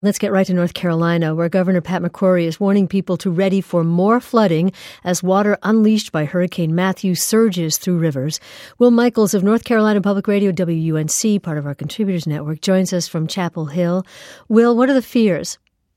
Let's get right to North Carolina, where Governor Pat McCrory is warning people to ready for more flooding as water unleashed by Hurricane Matthew surges through rivers. Will Michaels of North Carolina Public Radio WUNC, part of our Contributors Network, joins us from Chapel Hill. Will, what are the fears?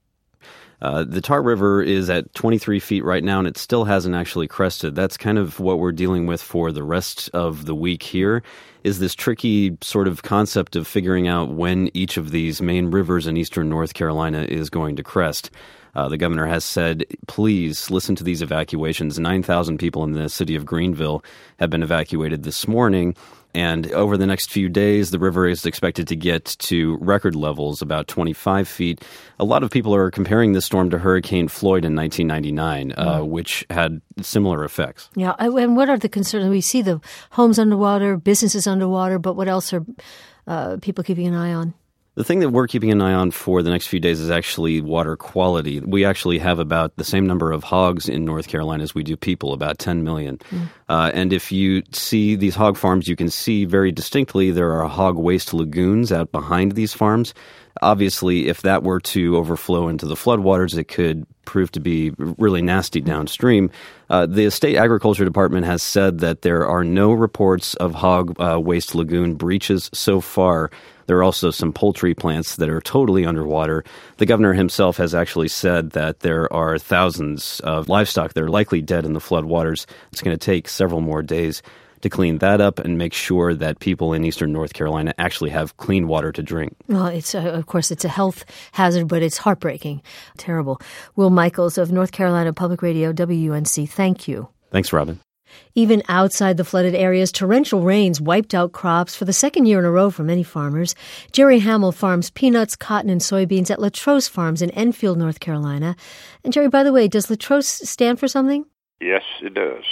The Tar River is at 23 feet right now, and it still hasn't actually crested. That's kind of what we're dealing with for the rest of the week here, is this tricky sort of concept of figuring out when each of these main rivers in eastern North Carolina is going to crest. The governor has said, please listen to these evacuations. 9,000 people in the city of Greenville have been evacuated this morning. And over the next few days, the river is expected to get to record levels, about 25 feet. A lot of people are comparing this storm to Hurricane Floyd in 1999, which had similar effects. Yeah, and what are the concerns? We see the homes underwater, businesses underwater, but what else are people keeping an eye on? The thing that we're keeping an eye on for the next few days is actually water quality. We actually have about the same number of hogs in North Carolina as we do people, about 10 million. And if you see these hog farms, you can see very distinctly there are hog waste lagoons out behind these farms. Obviously, if that were to overflow into the floodwaters, it could prove to be really nasty downstream. The state agriculture department has said that there are no reports of hog waste lagoon breaches so far. There are also some poultry plants that are totally underwater. The governor himself has actually said that there are thousands of livestock that are likely dead in the floodwaters. It's going to take several more days to clean that up and make sure that people in eastern North Carolina actually have clean water to drink. Well, of course, it's a health hazard, but it's heartbreaking. Terrible. Will Michaels of North Carolina Public Radio, WUNC, thank you. Thanks, Robin. Even outside the flooded areas, torrential rains wiped out crops for the second year in a row for many farmers. Jerry Hamill farms peanuts, cotton, and soybeans at Latrosse Farms in Enfield, North Carolina. And Jerry, by the way, does Latrosse stand for something? Yes, it does.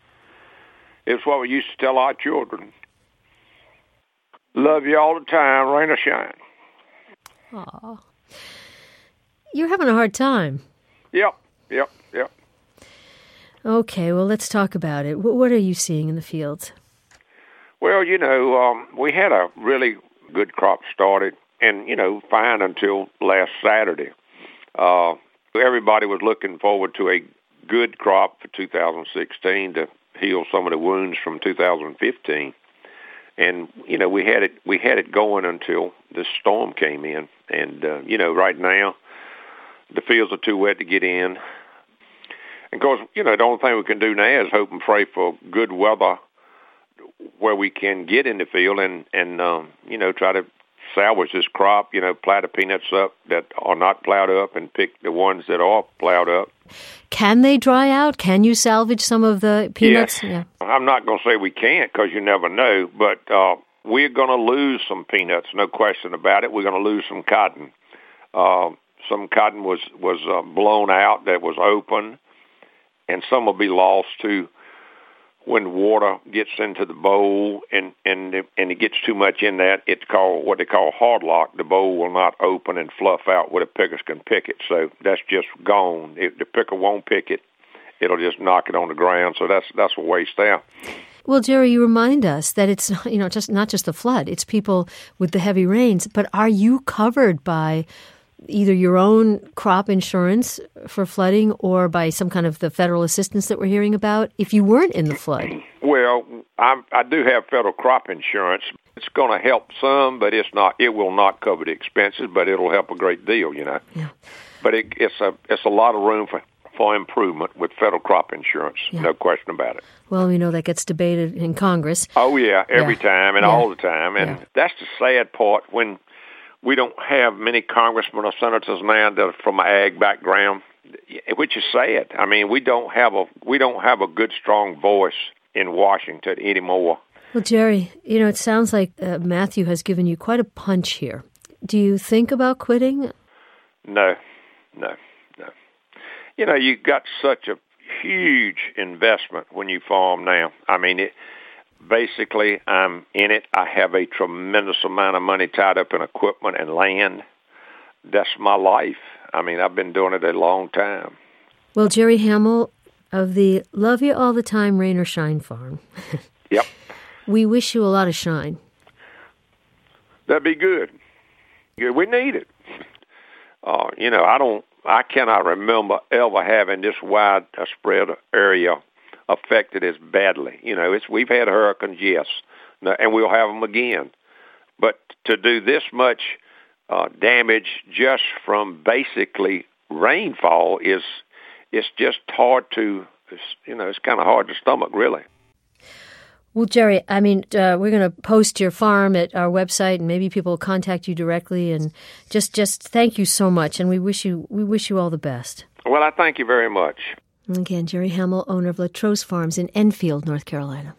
It's what we used to tell our children. Love you all the time, rain or shine. Aw. You're having a hard time. Yep. Okay, well, let's talk about it. What are you seeing in the fields? Well, we had a really good crop started and, fine until last Saturday. Everybody was looking forward to a good crop for 2016 to heal some of the wounds from 2015. And, we had it going until this storm came in. And, right now, the fields are too wet to get in. And of course, the only thing we can do now is hope and pray for good weather where we can get in the field and try to salvage this crop, plow the peanuts up that are not plowed up and pick the ones that are plowed up. Can they dry out? Can you salvage some of the peanuts? Yes. Yeah. I'm not going to say we can't because you never know, but we're going to lose some peanuts, no question about it. We're going to lose some cotton. Some cotton was blown out that was open. And some will be lost too when water gets into the bowl and it gets too much in that. It's called what they call hard lock. The bowl will not open and fluff out where the pickers can pick it. So that's just gone. If the picker won't pick it, it'll just knock it on the ground. So that's a waste there. Well, Jerry, you remind us that it's not just the flood. It's people with the heavy rains. But are you covered by either your own crop insurance for flooding or by some kind of the federal assistance that we're hearing about if you weren't in the flood? Well, I do have federal crop insurance. It's going to help some, but it will not cover the expenses, but it'll help a great deal, Yeah. But it's a lot of room for improvement with federal crop insurance, no question about it. Well, we know that gets debated in Congress. Oh, yeah, every time and all the time. And that's the sad part when we don't have many congressmen or senators now that are from an ag background, which is sad. I mean, we don't have a good, strong voice in Washington anymore. Well, Jerry, it sounds like Matthew has given you quite a punch here. Do you think about quitting? No. You got such a huge investment when you farm now. I mean, basically, I'm in it. I have a tremendous amount of money tied up in equipment and land. That's my life. I mean, I've been doing it a long time. Well, Jerry Hamill of the Love You All the Time Rain or Shine Farm. Yep. We wish you a lot of shine. That'd be good. We need it. I cannot remember ever having this wide spread area affected as badly. We've had hurricanes, yes, and we'll have them again. But to do this much damage just from basically rainfall it's just hard to, it's kind of hard to stomach, really. Well, Jerry, we're going to post your farm at our website, and maybe people will contact you directly. And just thank you so much, and we wish you all the best. Well, I thank you very much. Again, Jerry Hamill, owner of Latroce Farms in Enfield, North Carolina.